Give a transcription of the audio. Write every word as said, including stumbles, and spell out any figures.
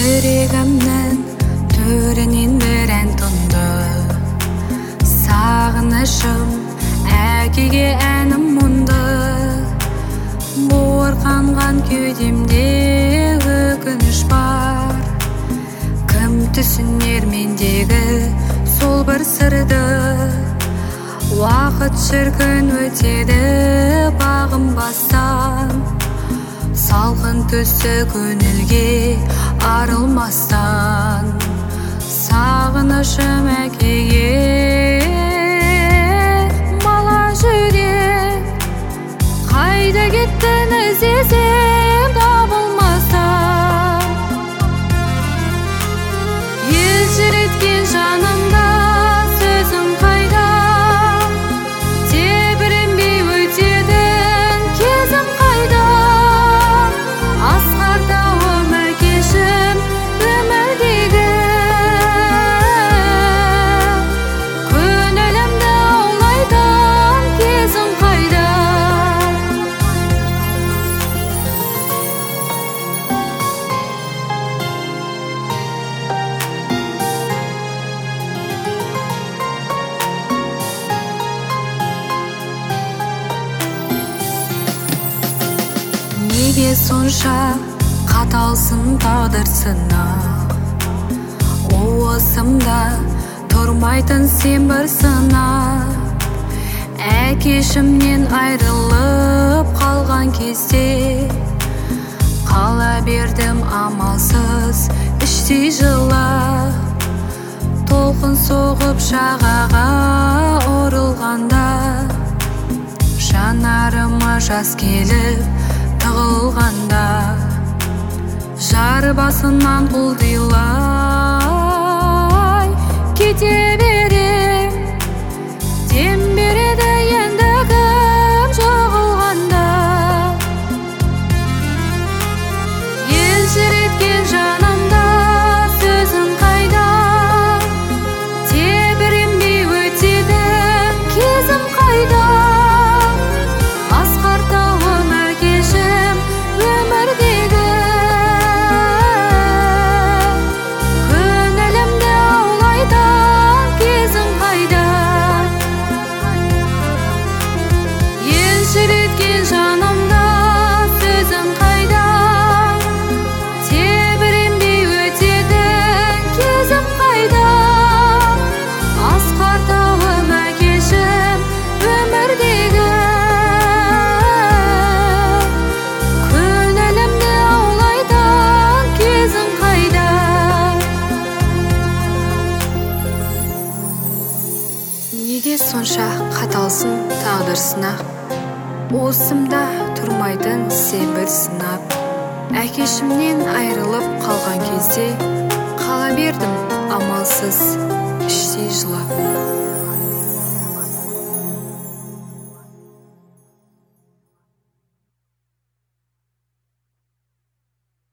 Жүрегімнің төрінен бір ән тұнды, сағынышым әкеге әнім мұңды. Буырқанған кеудемде өкініш бар, кім түсінер мендегі сол бір сырды. Уақыт шіркін өтеді бағынбастан, салқын түсі көңілге арылмастан. Сағынышым әкеге, бала жүрек қайда кеттің іздесем табылмастан. Елжіреткен жанымда сөзің қайда, тебіренбей өтетін кезім қайда. Асқар тауым әкешім өмірдегі, көңілімді аулайтын кезім қайда. Неге сонша қаталсың тағдыр сынақ, уысымда тұрмайтын сен бір сынақ. Әкешімнен айрылып қалған кезде, қала бердім амалсыз іштей жылап. Толқын соғып жағаға ұрылғанда, жанарыма жас келіп тығылғанда, жар басынан құлдилай кете берем. Дем береді енді кім жығылғанда. Елжіреткен жанымда сөзің қайда, тебіренбей өтетін кезім қайда. Асқар тауым әкешім өмірдегі, көңілімді аулайтын кезім қайда. Елжіреткен жанымда сөзің қайда, тебіренбей өтетін кезім қайда. Асқар тауым әкешім өмірдегі, көңілімді аулайтын кезім қайда. Неге сонша қаталсың тағдыр сынақ, уысымда тұрмайтын сен бір сынап. Әкешімнен айрылып қалған кезде, қала бердім амалсыз іштей жылап.